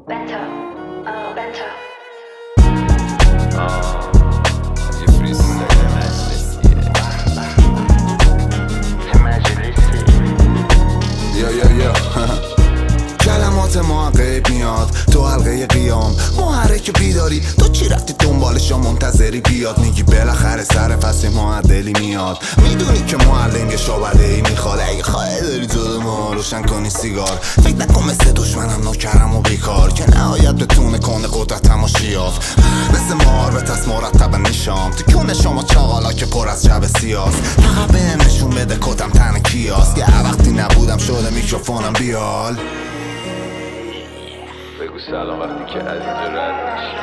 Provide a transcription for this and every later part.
Better, better. یه فریستایل مجلسیه. یا کلمات ما غیب میاد تو حلقه قیام، محرک بیداری تو چی رفتی دنبالش و منتظری بیاد؟ میگی بالاخره سر فصل معدلی میاد، میدونی که معلم یه شعبده ای میخواد. اگه خواهی داری تو ما روشن کنی سیگار، فکر نکن مثل دشمنم نوکرم و بیکار که نهایت بتونه کنه قدرت تماشیاف. مثل مهار تست مرتب نیشام تو کونه شما چاقالا که پر از جب سیاس. فقط بهم نشون بده کتم تن کیاس که وقتی نبودم شده میکروفونم بیال. بگو سلام وقتی که از اینجا رد میشی.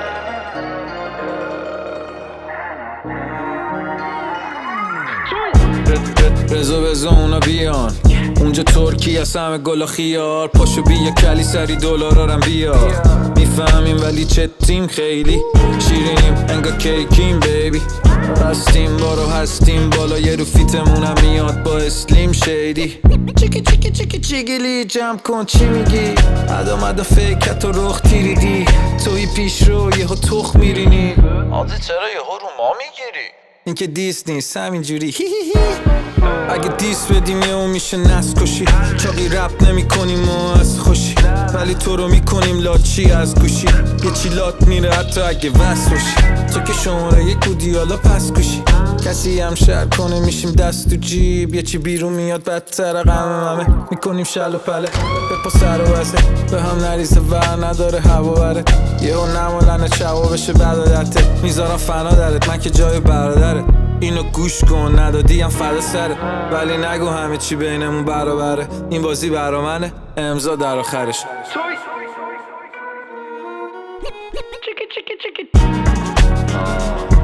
رضا بزا اونا بیان اونجا ترکی از همه گل و خیار. پاشو بیا کلی سری دلارارم بیا. میفهمیم ولی چتیم خیلی شیرینیم انگار کیکیم بیبی. هستیم بارو هستیم بالا یه رو فیتمونم میاد با اسلیم شیدی. چیکی چیکی چیکی چیگیلی جمع کن چی میگی؟ ادا فکرت و رخ تیریدی توی پیش رو یه ها تخ میرینی. آده چرا یه ها رو ما میگیری؟ این که دیس نیست همینجوری هی هی هی. اگه دیس بدیم یه اون میشه نس کشی. چاقی رپ نمی کنیم و از خوشی ولی تو رو میکنیم لاچی از گوشی. یه چی لات میره حتی اگه وست باشی. تو که شماره یک بودی حالا پس کشی. کسی هم شر کنه میشیم دست تو جیب. یه چی بیرون میاد بدتر غمه میکنیم شل و پله بپا سر و وزه به هم نریزه ور نداره هوا بره. یه ها نمالنه چوا بشه برادرته میذارم فنا درت من که جای برادره. اینو گوش کن ندادیم فدا سره ولی نگو همه چی بینمون برابره. این بازی برا منه امضا در آخرش. Chicky, chicky, chicky.